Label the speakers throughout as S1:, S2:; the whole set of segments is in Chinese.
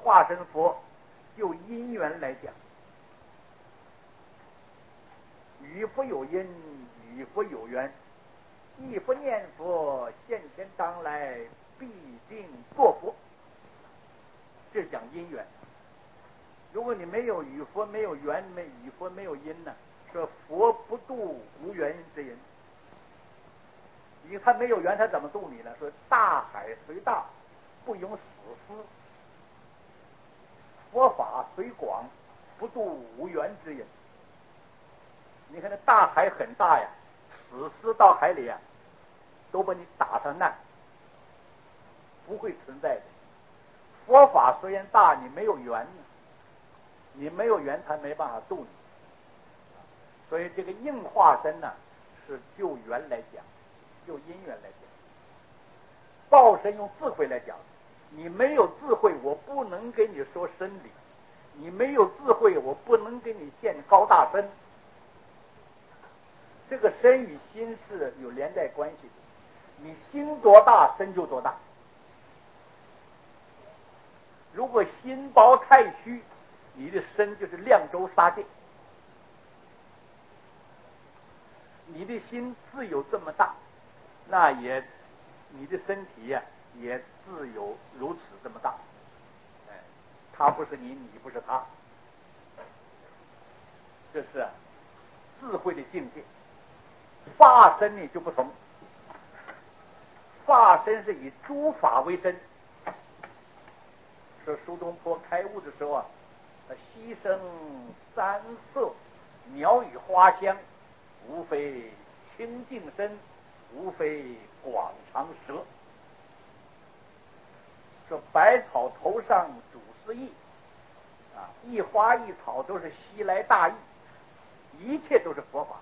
S1: 化身佛，就因缘来讲，与佛有因，与佛有缘，一佛念佛，现前当来必定做佛，这讲因缘。如果你没有与佛没有缘，与佛没有因呢，说佛不度无缘之人，因为他没有缘，他怎么度你呢？说大海虽大，不容死思；佛法虽广，不度无缘之人。你看那大海很大呀，死尸到海里啊，都把你打上岸，不会存在的。佛法虽然大，你没有缘呢，你没有缘，他没办法度你。所以这个应化身呢，是就缘来讲，就因缘来讲。报身用智慧来讲，你没有智慧，我不能给你说真理；你没有智慧，我不能给你现高大身。这个身与心是有连带关系的，你心多大，身就多大。如果心薄太虚，你的身就是亮州沙界。你的心自有这么大，那也你的身体呀，也自有如此这么大。他不是你，你不是他，这是智慧的境界。法身呢就不同，法身是以诸法为身。说苏东坡开悟的时候啊，溪声山色，鸟语花香，无非清净身，无非广长舌。说百草头上主思意，一花一草都是悉来大意，一切都是佛法。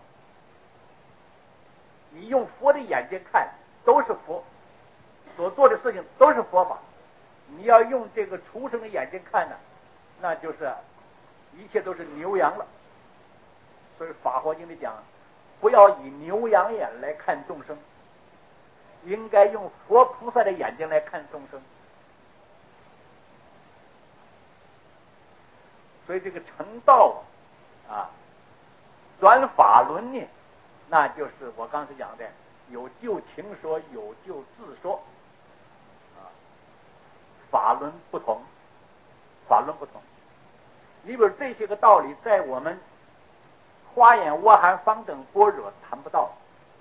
S1: 你用佛的眼睛看，都是佛所做的事情，都是佛法。你要用这个畜生的眼睛看呢，那就是一切都是牛羊了。所以法华经里讲，不要以牛羊眼来看众生，应该用佛菩萨的眼睛来看众生。所以这个成道转法轮呢，那就是我刚才讲的，有就情说，有就自说。法轮不同，法轮不同。你比如这些个道理，在我们花眼、窝含、方等般若谈不到，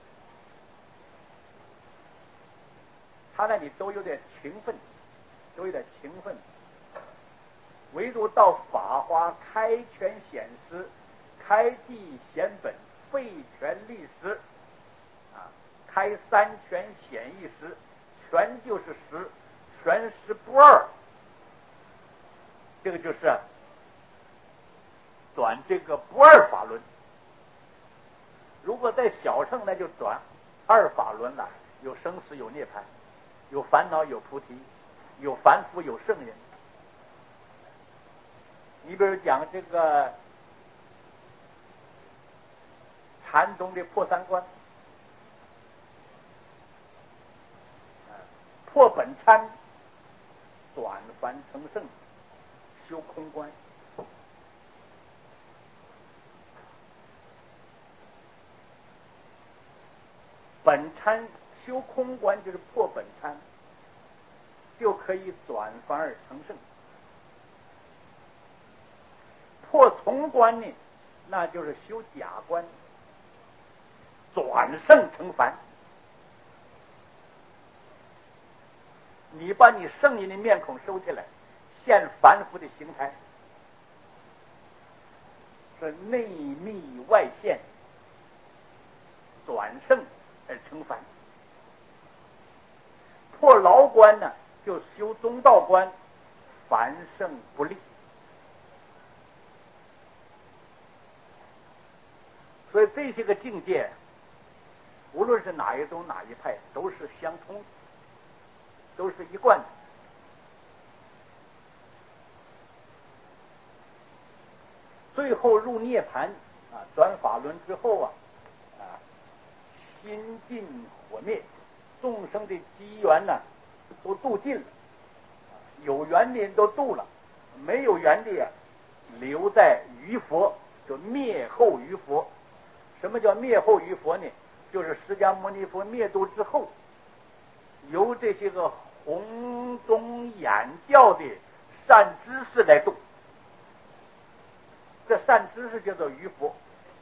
S1: 他那里都有点情分，都有点情分。唯独到法华开权显实，开地显本，废权立实，开三权显一实，权就是实，全实不二。这个就是转这个不二法轮。如果在小乘，那就转二法轮了，有生死，有涅槃，有烦恼，有菩提，有凡夫，有圣人。你比如讲这个禅宗的破三观，破本参，转凡成圣，修空观。本参修空观就是破本参，就可以转凡而成圣。破从观呢，那就是修假观，转圣成凡。你把你圣人的面孔收起来，现凡夫的形态，是内密外现，转圣而成凡。破牢关呢，就修中道观，凡圣不立。所以这些个境界，无论是哪一宗哪一派，都是相通的，都是一贯的。最后入涅槃转法轮之后心尽火灭，众生的机缘呢都度尽了，有缘的人都度了， 没有原地留在于佛，就灭后于佛。什么叫灭后于佛呢？就是释迦牟尼佛灭度之后，由这些个弘宗演教的善知识来度。这善知识叫做于佛。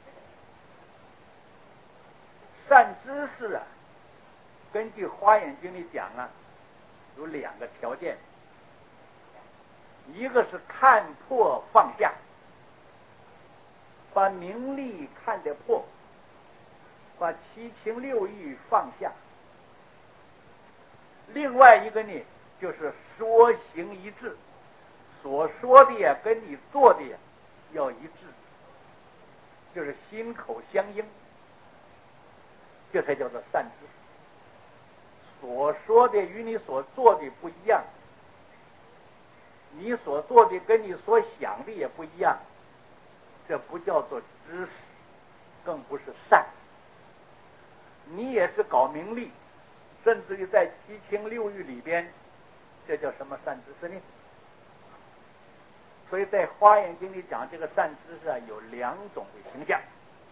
S1: 善知识啊，根据《华严经》里讲啊，有两个条件，一个是看破放下，把名利看得破，把七情六欲放下；另外一个呢，就是说行一致，所说的呀跟你做的呀要一致，就是心口相应，这才叫做善知识。所说的与你所做的不一样，你所做的跟你所想的也不一样，这不叫做知识，更不是善。你也是搞名利，甚至于在七情六欲里边，这叫什么善知识呢？所以在《华严经》里讲，这个善知识啊有两种的形象。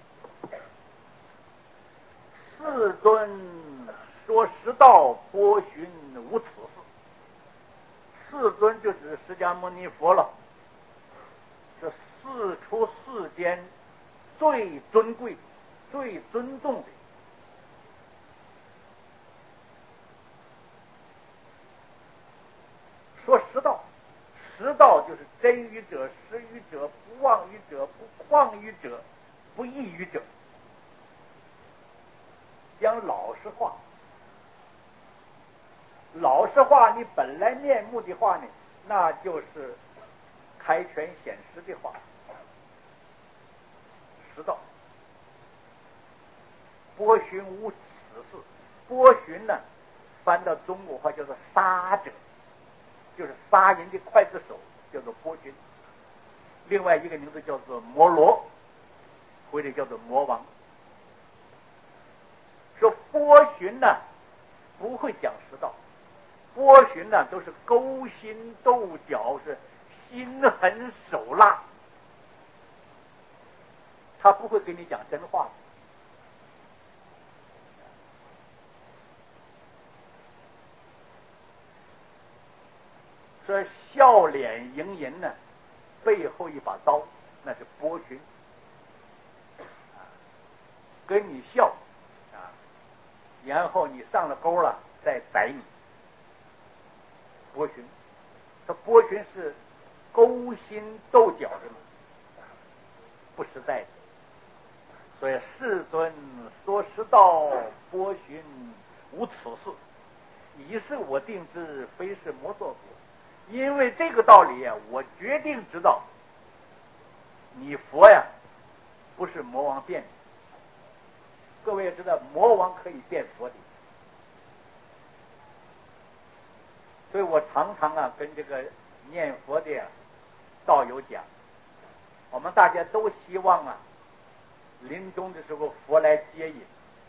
S1: 世尊说实道，波旬无此事。世尊就指释迦牟尼佛了，是世出世间最尊贵、最尊重的。说实道，实道就是真语者、实语者、不妄语者、不诳语者、不异语者。讲老实话，老实话，你本来面目的话呢，那就是开权显实的话，实道。波旬无此事，波旬呢，翻到中国话叫做杀者，就是杀人的刽子手，叫做波旬。另外一个名字叫做摩罗，或者叫做魔王。说波旬呢不会讲实道，波旬呢都是勾心斗角，是心狠手辣，他不会跟你讲真话的。说笑脸迎人呢，背后一把刀，那是波旬，跟你笑啊，然后你上了钩了再宰你。波旬，他波旬是勾心斗角的嘛，不实在的。所以世尊说实道，波旬无此事，以是我定之，非是魔作佛。因为这个道理啊，我决定知道，你佛呀不是魔王变的。各位也知道，魔王可以变佛的。所以我常常啊跟这个念佛的道友讲，我们大家都希望啊临终的时候佛来接引，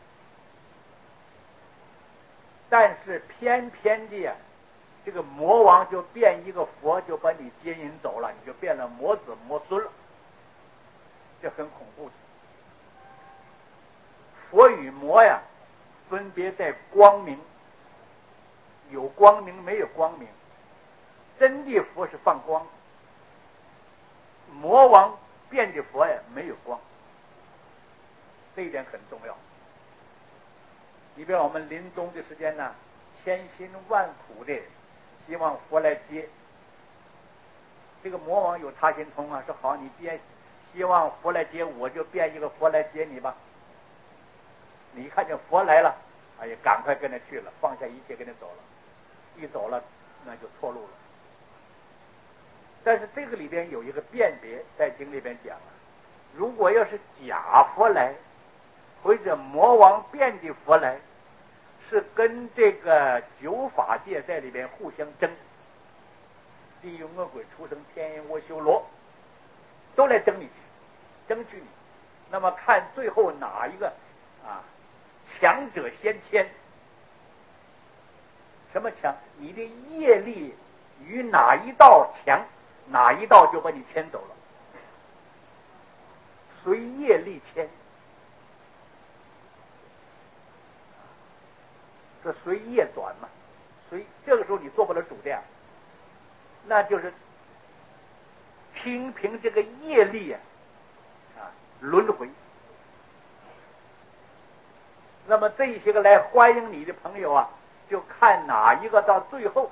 S1: 但是偏偏的这个魔王就变一个佛，就把你接引走了，你就变了魔子魔孙了，这很恐怖的。佛与魔呀分别在光明，有光明没有光明。真的佛是放光，魔王变的佛呀没有光，这一点很重要。你比如我们临终的时间呢，千辛万苦的希望佛来接，这个魔王有他心通啊，说好，你既然希望佛来接，我就变一个佛来接你吧。你看见佛来了，哎呀，赶快跟他去了，放下一切跟他走了，一走了那就错路了。但是这个里边有一个辨别，在经里边讲，如果要是假佛来，或者魔王变的佛来，是跟这个九法界在里边互相争，地狱恶鬼畜生天人阿修罗都来争你，争取你。那么看最后哪一个啊强者先迁。什么强？你的业力与哪一道强， 哪一道就把你牵走了，随业力牵。这随业转嘛，这个时候你做不了主的，那就是凭这个业力轮回。那么这些个来欢迎你的朋友啊，就看哪一个到最后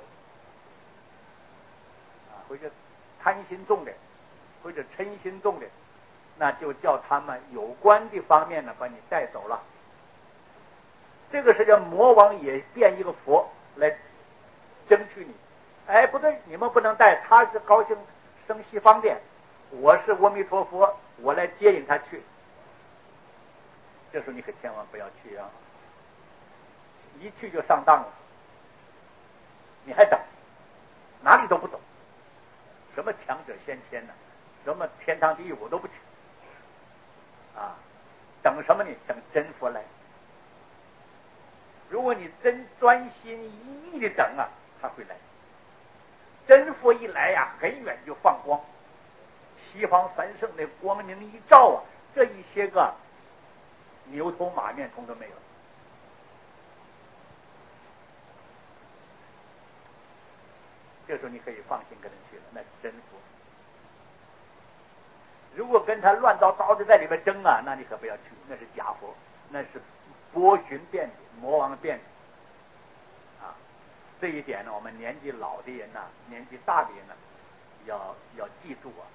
S1: 或者贪心重的，或者嗔心重的，那就叫他们有关的方面呢把你带走了。这个是叫魔王也变一个佛来争取你。哎，不对，你们不能带，他是高兴生西方的，我是阿弥陀佛，我来接引他去。这时候你可千万不要去啊！一去就上当了，你还等，哪里都不走，什么强者先迁呢？什么天堂地狱我都不去啊！等什么呢？等真佛来。如果你真专心一意的等啊，他会来。真佛一来呀，很远就放光，西方三圣的光明一照啊，这一些个牛头马面通都没有。这时候你可以放心跟他去了，那是真佛。如果跟他乱糟糟的在里面争啊，那你可不要去，那是假佛，那是波旬变的魔王变的啊。这一点呢，我们年纪老的人呐，年纪大的人呢，要记住啊。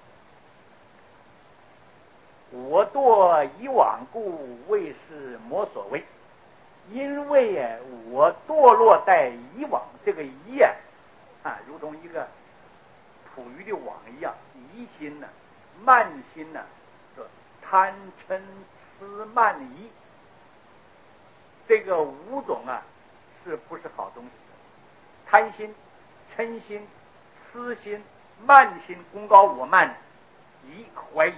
S1: 我堕以往故，为是魔所为。因为我堕落在以往，这个疑如同一个捕鱼的网一样，疑心呢，慢心呢，是贪嗔痴慢疑，这个五种啊，是不是好东西？贪心、嗔心、痴心、慢心，功高我慢，疑怀疑。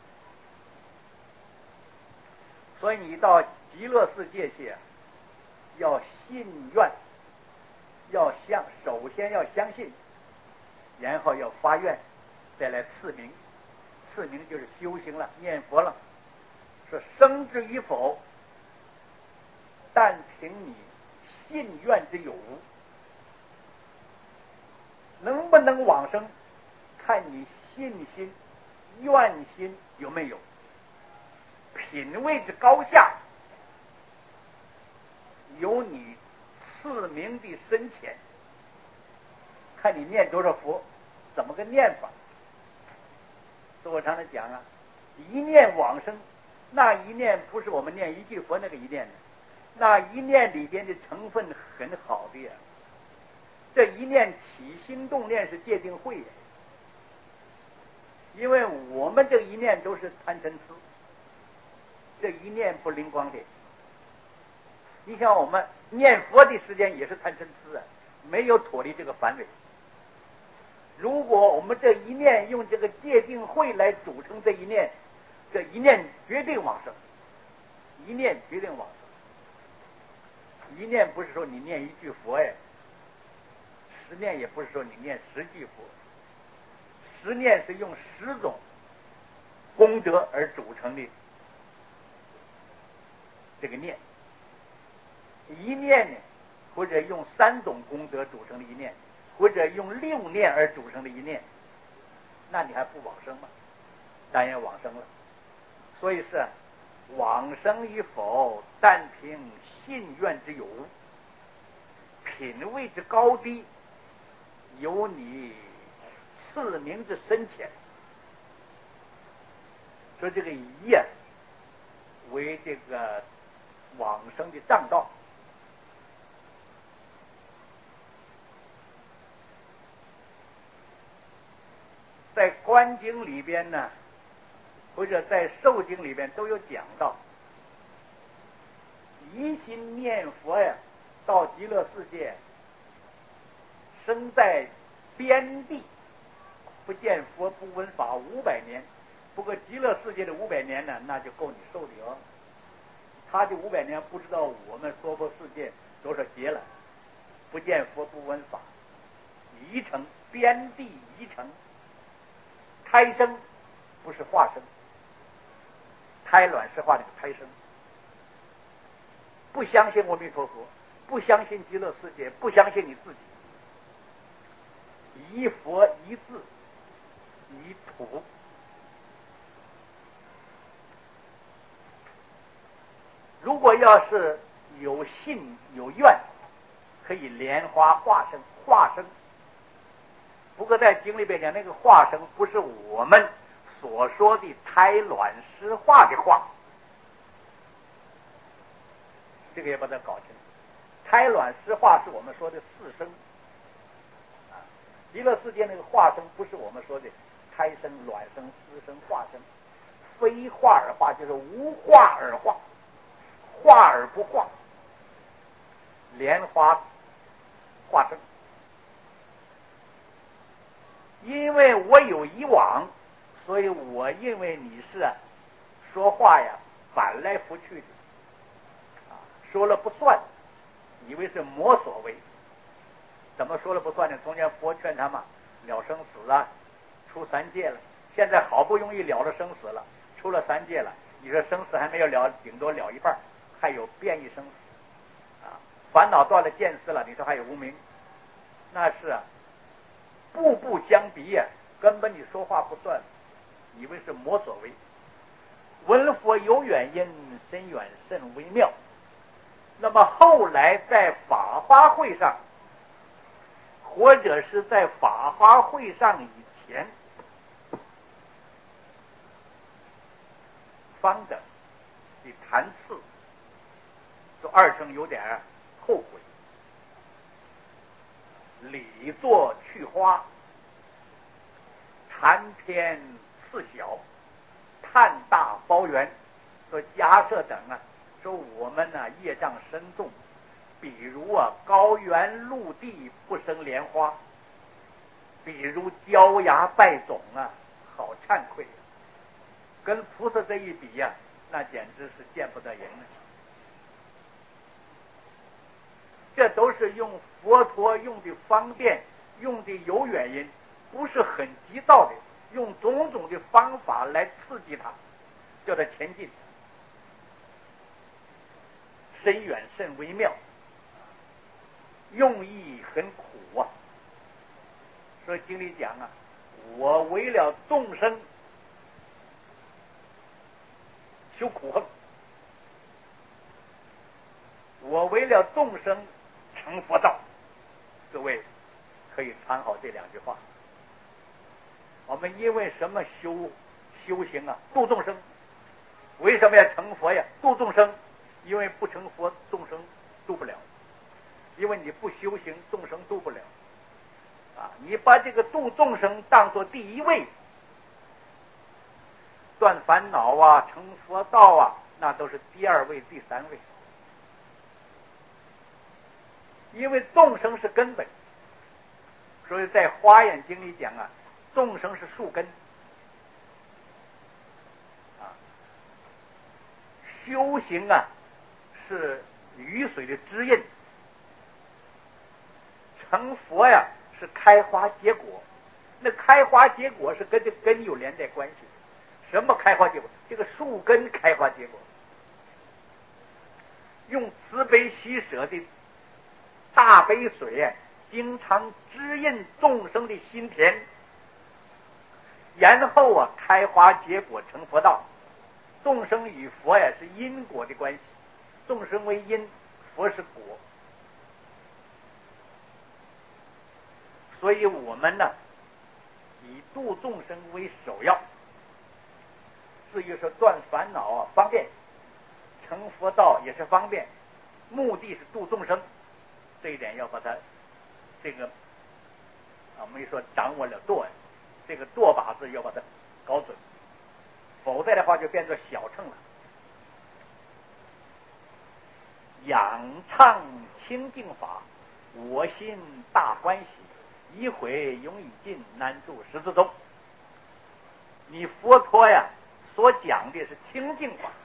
S1: 所以你到极乐世界去要信愿，首先要相信，然后要发愿，再来赐名。赐名就是修行了，念佛了。说生之与否，但凭你信愿之有无，能不能往生，看你信心、愿心有没有，品位之高下，由你赐名的深浅，看你念多少佛，怎么个念法。所以我常常讲啊，一念往生，那一念不是我们念一句佛那个一念的，那一念里边的成分很好的呀。这一念起心动念是戒定慧的，因为我们这一念都是贪嗔痴，这一念不灵光的。你像我们念佛的时间也是贪嗔痴没有脱离这个范围。如果我们这一念用这个戒定慧来组成这一念，这一念决定往生，一念决定往生。一念不是说你念一句佛十念也不是说你念10句佛，十念是用10种功德而组成的这个念，一念呢，或者用3种功德组成的一念，或者用6念而组成的一念，那你还不往生吗？当然往生了。所以是往生与否，但凭信愿之有，品位之高低，由你赐名之深浅。说这个疑为这个往生的障道。在观经里边呢，或者在受经里边都有讲到，一心念佛到极乐世界，生在边地，不见佛不闻法500年。不过极乐世界的500年呢，那就够你受的哦。他的500年不知道我们娑婆世界多少劫了，不见佛不闻法，一城边地一城。 胎生不是化生，胎卵石化那个胎生。不相信阿弥陀佛，不相信极乐世界，不相信你自己，一佛一字一土。如果要是有信有愿，可以莲花化生，化生。不过在经里边讲，那个化生不是我们所说的胎卵石化的化，这个也把它搞清楚。胎卵石化是我们说的四生，极乐世界那个化生不是我们说的胎生、卵生、丝生、化生，非化而化，就是无化而化，化而不化，莲花化生。因为我有以往，所以我认为你是说话呀反来覆去的，说了不算，以为是魔所为。怎么说了不算呢？从前佛劝他们了生死啊，出三界了，现在好不容易了了生死了，出了三界了，你说生死还没有了，顶多了一半，还有变异生死啊，烦恼断了，见思了，你说还有无明，那是步步相逼呀，根本你说话不算，以为是魔所为。闻佛有远因，深远甚微妙。那么后来在法华会上，或者是在法华会上以前，方等的谈次，说二圣有点后悔。理作去花，谈篇次小，叹大包圆。说迦摄等啊，说我们呢业障深重，比如高原陆地不生莲花，比如焦芽败种好惭愧跟菩萨这一比那简直是见不得人了。这都是用佛陀用的方便，用的有原因，不是很急躁的，用种种的方法来刺激他，叫他前进。深远甚微妙，用意很苦所以经里讲我为了众生修苦恨，我为了众生成佛道。各位可以参考这两句话。我们因为什么修行度众生。为什么要成佛呀？度众生。因为不成佛，众生度不了。因为你不修行，众生度不了你把这个度众生当作第一位，断烦恼成佛道那都是第二位、第三位。因为众生是根本，所以在华严经里讲众生是树根修行是雨水的滋润，成佛是开花结果。那开花结果是跟这根有连带关系。什么开花结果？这个树根开花结果。用慈悲喜舍的大悲水经常滋润众生的心田，然后开花结果成佛道。众生与佛是因果的关系，众生为因，佛是果。所以我们以度众生为首要。至于说断烦恼方便，成佛道也是方便，目的是度众生。这一点要把它这个我们说掌握了舵，这个舵把子要把它搞准，否则的话就变作小乘了。仰唱清净法，我心大欢喜，一回永已尽，难住十字中。你佛陀所讲的是清净法，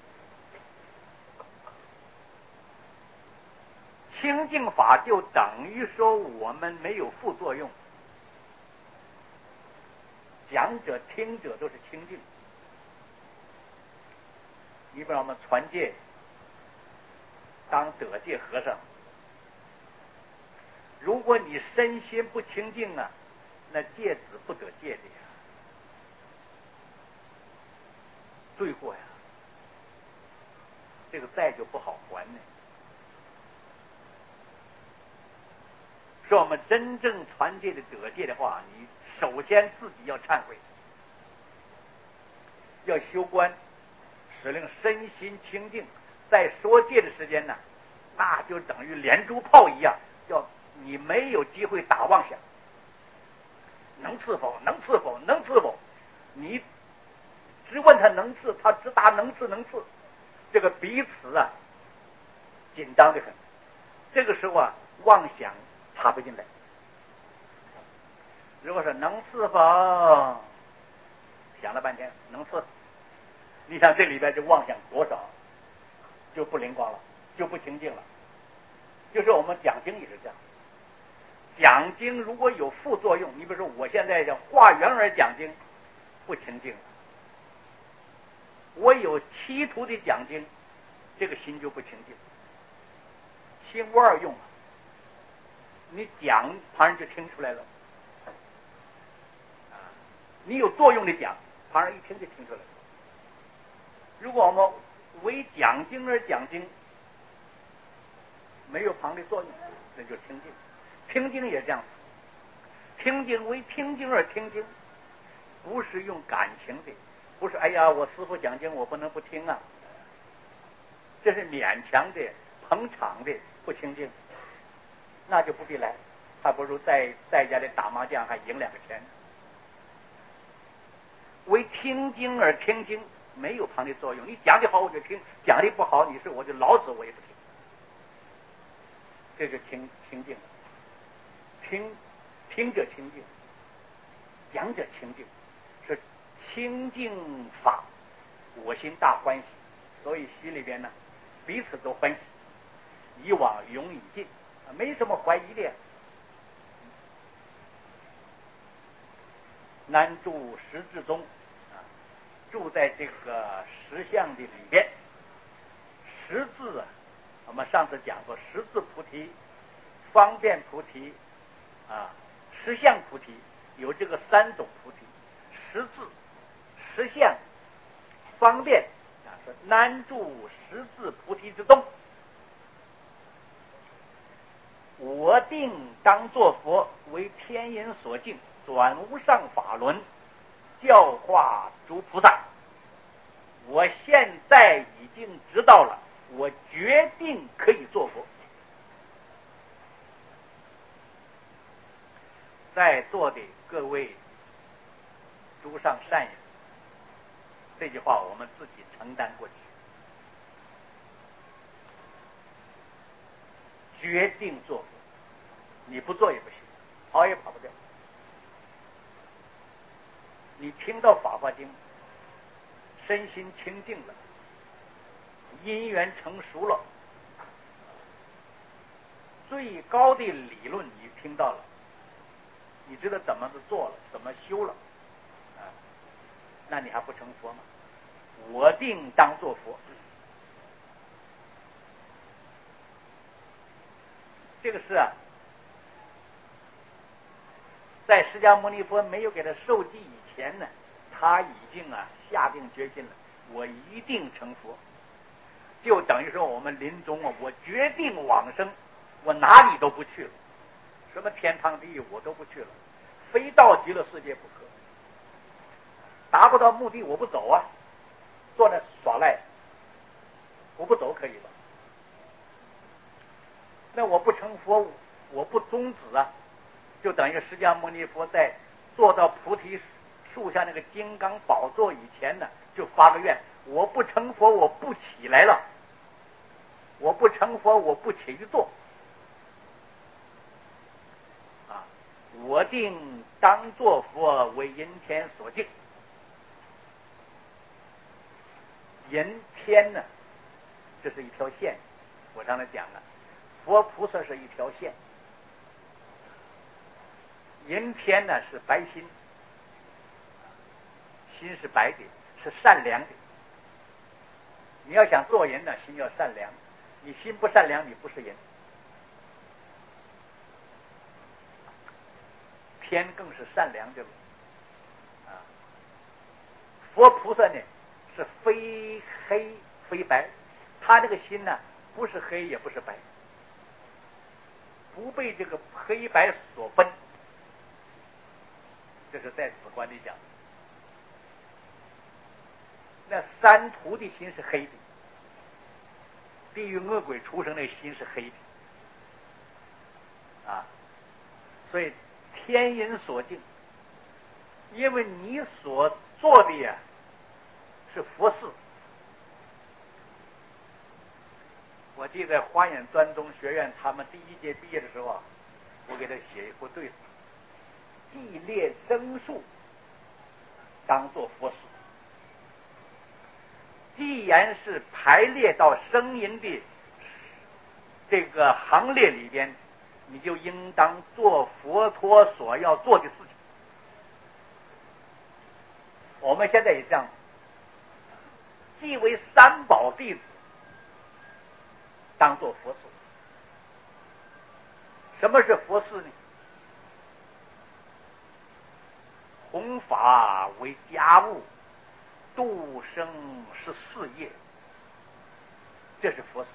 S1: 清净法就等于说我们没有副作用。 讲者听者都是清净。你比如我们传戒当得戒和尚，如果你身心不清净啊，那戒子不得戒的呀，罪过呀，这个债就不好还呢。说我们真正传戒的得戒的话，你首先自己要忏悔，要修观，使令身心清净。在说戒的时间呢，那就等于连珠炮一样，叫你没有机会打妄想。能赐否？能赐否？能赐否？你只问他能赐，他只答能赐能赐。这个彼此啊紧张的很。这个时候啊，妄想插不进来。如果说能赐否，想了半天能赐，你想这里边就妄想多少，就不灵光了，就不清净了。就是我们讲经也是这样，讲经如果有副作用，你比如说我现在叫化缘而讲经，不清净了。我有企图的讲经，这个心就不清净，心无二用啊。你讲旁人就听出来了，你有作用的讲，旁人一听就听出来了。如果我们为讲经而讲经，没有旁的作用，那就听经。听经也这样，听经为听经而听经，不是用感情的，不是哎呀我师父讲经我不能不听啊，这是勉强的捧场的不清净，那就不必来，还不如在家里打麻将还赢2个钱。为听经而听经，没有旁的作用。你讲的好我就听，讲的不好你是我就老子我也不听。这是清净，听者清净，讲者清净，是清净法，我心大欢喜。所以心里边呢，彼此都欢喜，以往永以尽，没什么怀疑的。南住十字中，住在这个实相的里边。十字啊，我们上次讲过，十字菩提、方便菩提实相菩提，有这个3种菩提：十字、实相、方便。说南住十字菩提之中，我定当作佛，为天人所敬，转无上法轮，教化诸菩萨。我现在已经知道了，我决定可以做佛。在座的各位诸上善人，这句话我们自己承担过去，决定做佛，你不做也不行，跑也跑不掉。你听到《法华经》，身心清净了，因缘成熟了，最高的理论你听到了，你知道怎么做了，怎么修了，那你还不成佛吗？我定当作佛。这个是在释迦牟尼佛没有给他受记以前呢，他已经下定决心了，我一定成佛。就等于说我们临终我决定往生，我哪里都不去了，什么天堂地狱我都不去了，非到极乐世界不可。达不到目的我不走啊，坐那耍赖，我不走可以吧？那我不成佛，我不终止就等于释迦牟尼佛在坐到菩提树下那个金刚宝座以前呢，就发个愿：我不成佛，我不起来了；我不成佛，我不起于坐。我定当作佛，为人天所敬。人天呢，这是一条线。我刚才讲了，佛菩萨是一条线，人天呢是白心， 心是白的，是善良的。你要想做人呢，心要善良，你心不善良，你不是人。天更是善良的啊。佛菩萨呢是非黑非白，他这个心呢不是黑也不是白，不被这个黑白所分。这是在此观里讲。那三途的心是黑的，地狱恶鬼畜生的心是黑的啊。所以天人所敬，因为你所做的呀是佛事。我记得华严专宗学院他们第一届毕业的时候啊，我给他写一副对子：既列僧数，当作佛事。既然是排列到声音的这个行列里边，你就应当做佛陀所要做的事情。我们现在也这样，既为三宝弟子，当做佛事。什么是佛事呢？弘法为家务，度生是事业，这是佛事。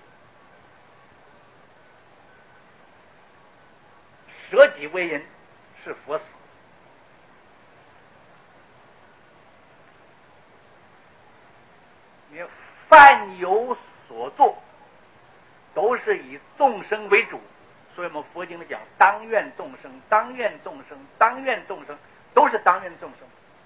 S1: 舍己为人是佛事。你凡有所作，都是以众生为主，所以我们佛经里讲当愿众生，当愿众生，当愿众生，都是当愿众生。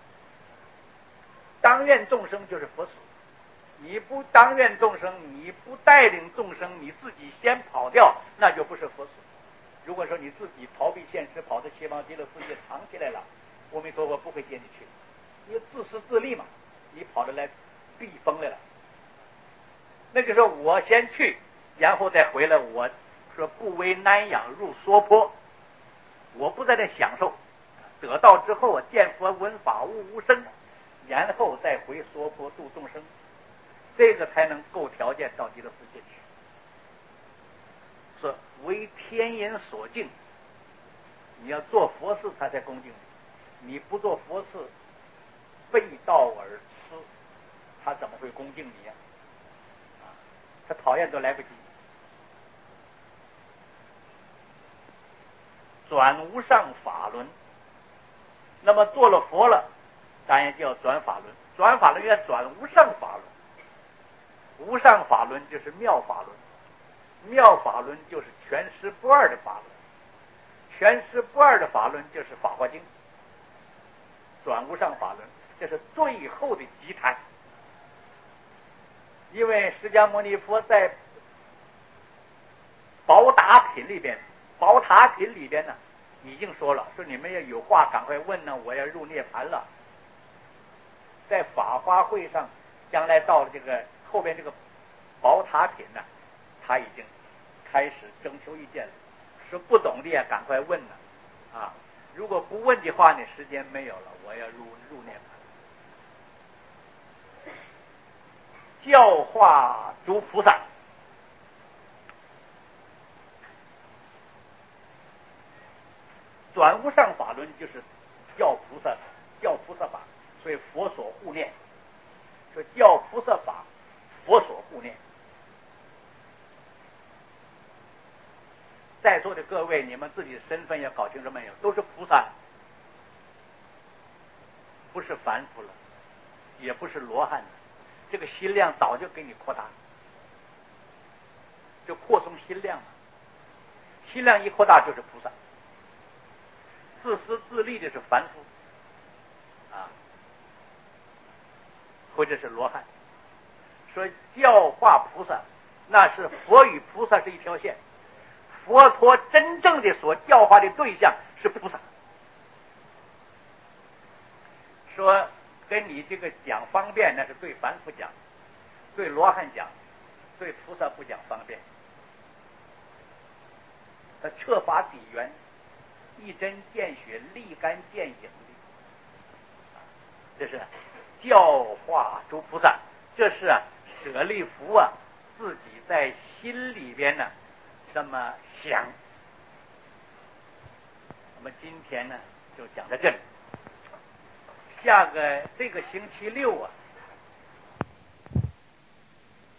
S1: 当愿众生就是佛事。你不当愿众生，你不带领众生，你自己先跑掉，那就不是佛事。如果说你自己逃避现实，跑到西方极乐世界藏起来了，阿弥陀佛不会接你去。你自私自利嘛，你跑着来避风来了。那就说我先去，然后再回来。我说不为南养入娑婆，我不在这享受，得到之后见佛闻法悟无生，然后再回娑婆度众生，这个才能够条件到极乐世界去。说为天人所敬，你要做佛事他才恭敬你，你不做佛事背道而驰，他怎么会恭敬你呀？他讨厌都来不及。转无上法轮，那么做了佛了，当然就要转法轮。转法轮要转无上法轮，无上法轮就是妙法轮，妙法轮就是全师不二的法轮，全师不二的法轮就是法华经。转无上法轮，这是最后的极谈。因为释迦牟尼佛在宝塔品里边，宝塔品里边呢已经说了，说你们要有话赶快问呢，我要入涅盘了。在法华会上，将来到了这个后边这个宝塔品呢，他已经开始征求意见了，说不懂的呀赶快问呢，啊，如果不问的话呢，时间没有了，我要入涅盘。教化诸菩萨，转无上法轮就是教菩萨法，所以佛所护念，说教菩萨法，佛所护念。在座的各位，你们自己的身份要搞清楚没有？都是菩萨，不是凡夫了，也不是罗汉了。这个心量早就给你扩大，就扩充心量了。心量一扩大就是菩萨，自私自利的是凡夫啊，或者是罗汉。说教化菩萨，那是佛与菩萨是一条线，佛陀真正的所教化的对象是菩萨。说跟你这个讲方便，那是对凡夫讲，对罗汉讲，对菩萨不讲方便。他彻法底缘，一针见血，立竿见影的，这是教化诸菩萨，这是舍利弗自己在心里边呢这么想。我们今天呢就讲到这里，这个星期六